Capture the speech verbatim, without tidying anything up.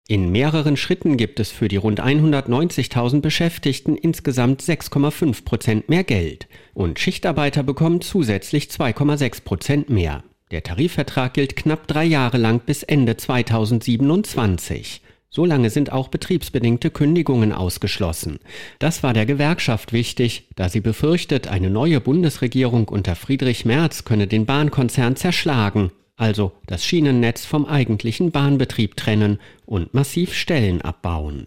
In mehreren Schritten gibt es für die rund hundertneunzigtausend Beschäftigten insgesamt sechs Komma fünf Prozent mehr Geld und Schichtarbeiter bekommen zusätzlich zwei Komma sechs Prozent mehr. Der Tarifvertrag gilt knapp drei Jahre lang bis Ende zweitausendsiebenundzwanzig. So lange sind auch betriebsbedingte Kündigungen ausgeschlossen. Das war der Gewerkschaft wichtig, da sie befürchtet, eine neue Bundesregierung unter Friedrich Merz könne den Bahnkonzern zerschlagen, also das Schienennetz vom eigentlichen Bahnbetrieb trennen und massiv Stellen abbauen.